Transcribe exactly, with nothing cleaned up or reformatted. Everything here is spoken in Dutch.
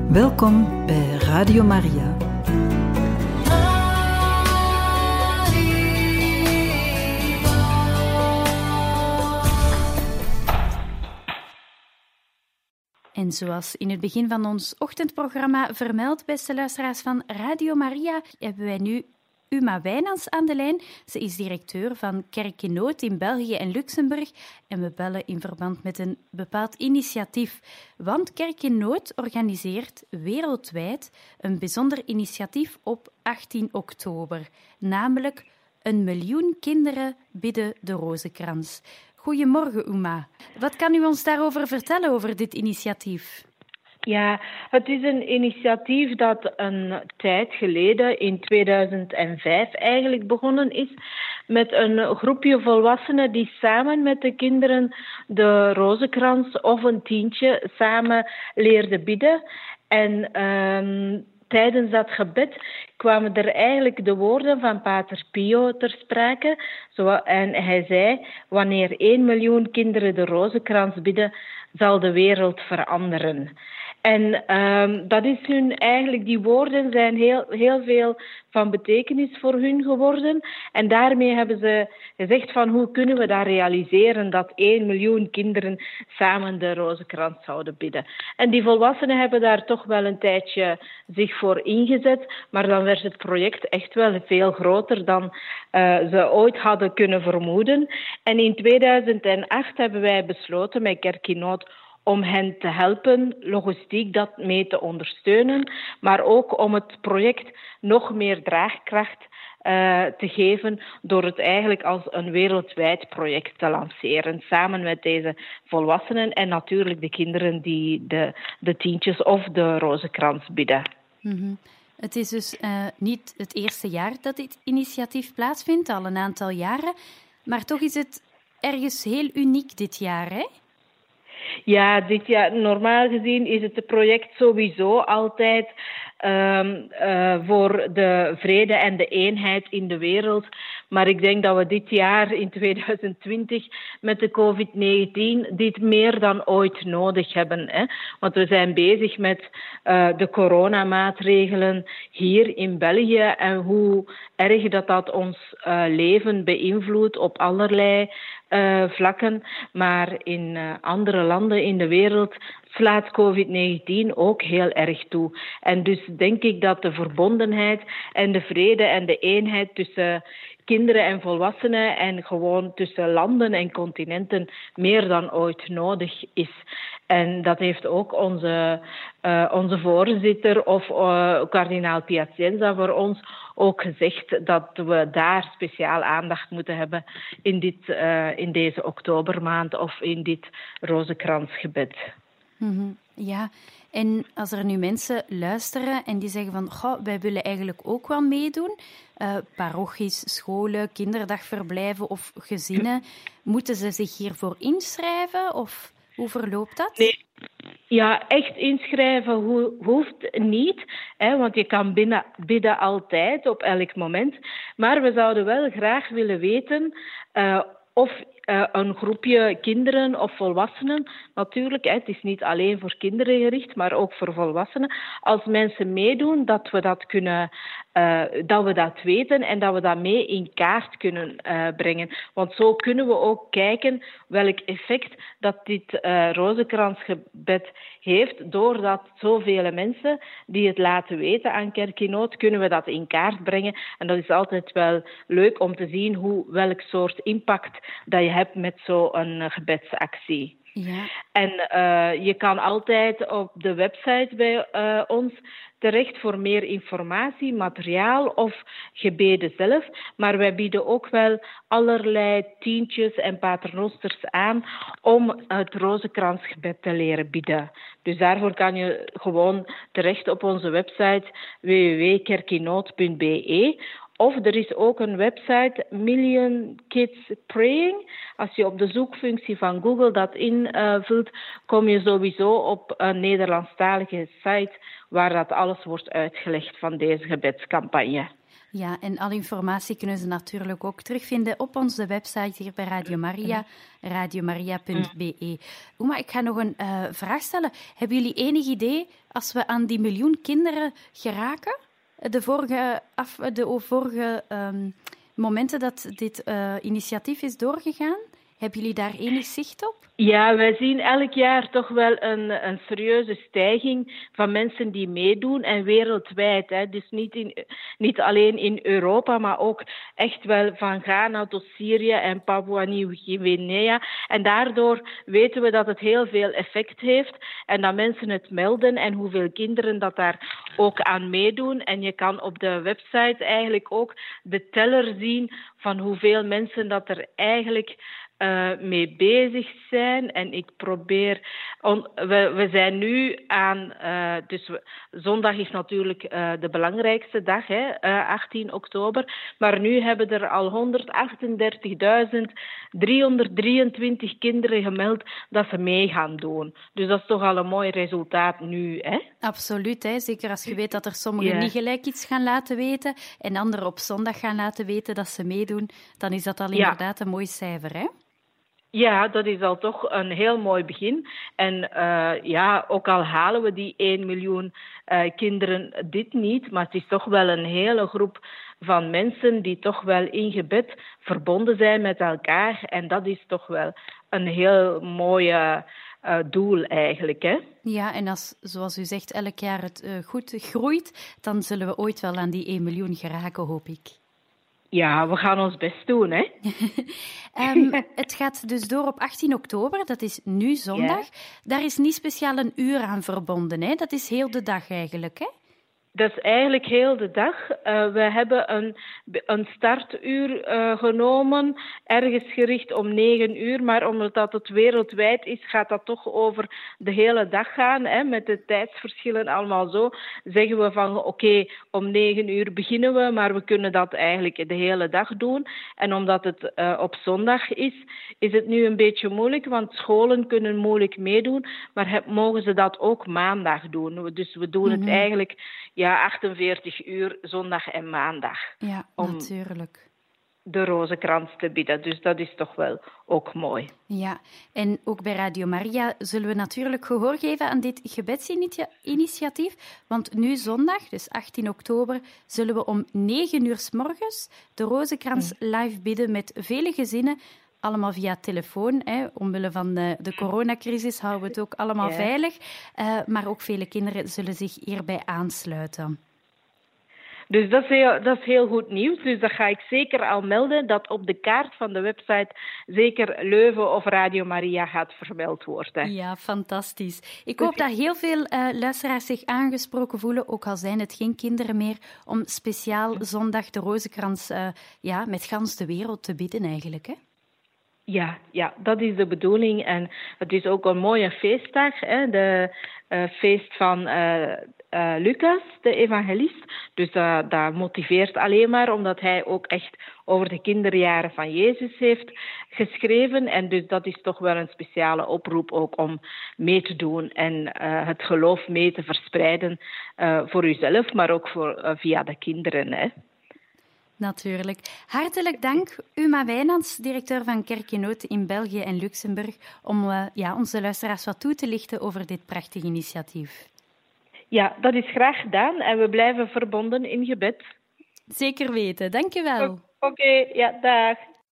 Welkom bij Radio Maria. En zoals in het begin van ons ochtendprogramma vermeld, beste luisteraars van Radio Maria, hebben wij nu Uma Wijnands aan de lijn. Ze is directeur van Kerk in Nood in België en Luxemburg en we bellen in verband met een bepaald initiatief. Want Kerk in Nood organiseert wereldwijd een bijzonder initiatief op achttien oktober, namelijk een miljoen kinderen bidden de rozenkrans. Goedemorgen, Uma. Wat kan u ons daarover vertellen, over dit initiatief? Ja, het is een initiatief dat een tijd geleden, in tweeduizend vijf eigenlijk begonnen is, met een groepje volwassenen die samen met de kinderen de rozenkrans of een tientje samen leerden bidden. En um, tijdens dat gebed kwamen er eigenlijk de woorden van Pater Pio ter sprake. Zo, en hij zei, wanneer één miljoen kinderen de rozenkrans bidden, zal de wereld veranderen. En um, dat is hun eigenlijk, die woorden zijn heel, heel veel van betekenis voor hun geworden. En daarmee hebben ze gezegd van hoe kunnen we dat realiseren, dat één miljoen kinderen samen de rozenkrans zouden bidden. En die volwassenen hebben daar toch wel een tijdje zich voor ingezet, maar dan werd het project echt wel veel groter dan uh, ze ooit hadden kunnen vermoeden. En in tweeduizend acht hebben wij besloten met Kerk in Nood om hen te helpen, logistiek dat mee te ondersteunen, maar ook om het project nog meer draagkracht uh, te geven door het eigenlijk als een wereldwijd project te lanceren, samen met deze volwassenen en natuurlijk de kinderen die de, de tientjes of de rozenkrans bidden. Mm-hmm. Het is dus uh, niet het eerste jaar dat dit initiatief plaatsvindt, al een aantal jaren, maar toch is het ergens heel uniek dit jaar, hè? Ja, dit jaar, normaal gezien is het project sowieso altijd um, uh, voor de vrede en de eenheid in de wereld. Maar ik denk dat we dit jaar, in tweeduizend twintig, met de covid negentien, dit meer dan ooit nodig hebben. Hè? Want we zijn bezig met uh, de coronamaatregelen hier in België en hoe erg dat dat ons uh, leven beïnvloedt op allerlei uh, vlakken. Maar in uh, andere landen in de wereld slaat covid negentien ook heel erg toe. En dus denk ik dat de verbondenheid en de vrede en de eenheid tussen kinderen en volwassenen en gewoon tussen landen en continenten meer dan ooit nodig is. En dat heeft ook onze, uh, onze voorzitter of uh, kardinaal Piacenza voor ons ook gezegd, dat we daar speciaal aandacht moeten hebben in, dit, uh, in deze oktobermaand of in dit rozenkransgebed. Mm-hmm. Ja, en als er nu mensen luisteren en die zeggen van, goh, wij willen eigenlijk ook wel meedoen, uh, parochies, scholen, kinderdagverblijven of gezinnen, moeten ze zich hiervoor inschrijven of hoe verloopt dat? Nee. Ja, echt inschrijven ho- hoeft niet, hè, want je kan binnen, bidden altijd, op elk moment. Maar we zouden wel graag willen weten uh, of uh, een groepje kinderen of volwassenen, natuurlijk, hè, het is niet alleen voor kinderen gericht, maar ook voor volwassenen, als mensen meedoen, dat we dat kunnen, uh, dat we dat weten en dat we dat mee in kaart kunnen uh, brengen. Want zo kunnen we ook kijken welk effect dat dit uh, rozenkransgebed heeft, doordat zoveel mensen die het laten weten aan Kerk in Nood, kunnen we dat in kaart brengen. En dat is altijd wel leuk om te zien hoe, welk soort impact dat je hebt met zo'n uh, gebedsactie. Ja. En uh, je kan altijd op de website bij uh, ons terecht voor meer informatie, materiaal of gebeden zelf. Maar wij bieden ook wel allerlei tientjes en paternosters aan om het rozenkransgebed te leren bidden. Dus daarvoor kan je gewoon terecht op onze website w w w punt kerk in nood punt b e. Of er is ook een website, Million Kids Praying. Als je op de zoekfunctie van Google dat invult, kom je sowieso op een Nederlandstalige site waar dat alles wordt uitgelegd van deze gebedscampagne. Ja, en alle informatie kunnen ze natuurlijk ook terugvinden op onze website hier bij Radio Maria, radiomaria punt b e. Oema, ik ga nog een uh, vraag stellen. Hebben jullie enig idee als we aan die miljoen kinderen geraken? De vorige, af, de vorige um, momenten dat dit uh, initiatief is doorgegaan, hebben jullie daar enig zicht op? Ja, wij zien elk jaar toch wel een, een serieuze stijging van mensen die meedoen en wereldwijd. Hè. Dus niet, in, niet alleen in Europa, maar ook echt wel van Ghana tot Syrië en Papua Nieuw-Guinea. En daardoor weten we dat het heel veel effect heeft en dat mensen het melden en hoeveel kinderen dat daar ook aan meedoen. En je kan op de website eigenlijk ook de teller zien van hoeveel mensen dat er eigenlijk Uh, mee bezig zijn. En ik probeer... On, we, we zijn nu aan... Uh, dus we, zondag is natuurlijk uh, de belangrijkste dag, hè, uh, achttien oktober. Maar nu hebben er al honderdachtendertigduizend driehonderddrieëntwintig kinderen gemeld dat ze mee gaan doen. Dus dat is toch al een mooi resultaat nu, hè? Absoluut, hè? Zeker als je weet dat er sommigen yeah. niet gelijk iets gaan laten weten en anderen op zondag gaan laten weten dat ze meedoen, dan is dat al inderdaad ja. een mooi cijfer, hè? Ja, dat is al toch een heel mooi begin. En uh, ja, ook al halen we die één miljoen uh, kinderen dit niet, maar het is toch wel een hele groep van mensen die toch wel in gebed verbonden zijn met elkaar. En dat is toch wel een heel mooi uh, doel eigenlijk, hè? Ja, en als, zoals u zegt, elk jaar het uh, goed groeit, dan zullen we ooit wel aan die één miljoen geraken, hoop ik. Ja, we gaan ons best doen, hè. um, het gaat dus door op achttien oktober, dat is nu zondag. Ja. Daar is niet speciaal een uur aan verbonden, hè. Dat is heel de dag eigenlijk, hè. Dat is eigenlijk heel de dag. Uh, we hebben een, een startuur uh, genomen, ergens gericht om negen uur. Maar omdat het wereldwijd is, gaat dat toch over de hele dag gaan. Hè, met de tijdsverschillen allemaal zo. Zeggen we van oké, okay, om negen uur beginnen we, maar we kunnen dat eigenlijk de hele dag doen. En omdat het uh, op zondag is, is het nu een beetje moeilijk. Want scholen kunnen moeilijk meedoen, maar he, mogen ze dat ook maandag doen. Dus we doen mm-hmm. het eigenlijk... Ja, achtenveertig uur, zondag en maandag. Ja, om natuurlijk. De rozenkrans te bieden. Dus dat is toch wel ook mooi. Ja, en ook bij Radio Maria zullen we natuurlijk gehoor geven aan dit gebedsinitiatief. Want nu zondag, dus achttien oktober, zullen we om negen uur 's morgens de rozenkrans mm. live bidden met vele gezinnen. Allemaal via telefoon. Hè. Omwille van de, de coronacrisis houden we het ook allemaal ja. veilig. Uh, maar ook vele kinderen zullen zich hierbij aansluiten. Dus dat is, heel, dat is heel goed nieuws. Dus dat ga ik zeker al melden, dat op de kaart van de website zeker Leuven of Radio Maria gaat vermeld worden. Ja, fantastisch. Ik hoop dat heel veel uh, luisteraars zich aangesproken voelen, ook al zijn het geen kinderen meer, om speciaal zondag de rozenkrans uh, ja, met gans de wereld te bidden eigenlijk, hè? Ja, ja, dat is de bedoeling. En het is ook een mooie feestdag, hè? De uh, feest van uh, uh, Lucas, de evangelist. Dus uh, dat motiveert alleen maar, omdat hij ook echt over de kinderjaren van Jezus heeft geschreven. En dus dat is toch wel een speciale oproep ook om mee te doen en uh, het geloof mee te verspreiden uh, voor uzelf, maar ook voor, uh, via de kinderen, hè. Natuurlijk. Hartelijk dank, Uma Wijnands, directeur van Kerkgenoot in België en Luxemburg, om uh, ja, onze luisteraars wat toe te lichten over dit prachtige initiatief. Ja, dat is graag gedaan en we blijven verbonden in gebed. Zeker weten. Dank je wel. Oké, okay, ja, dag.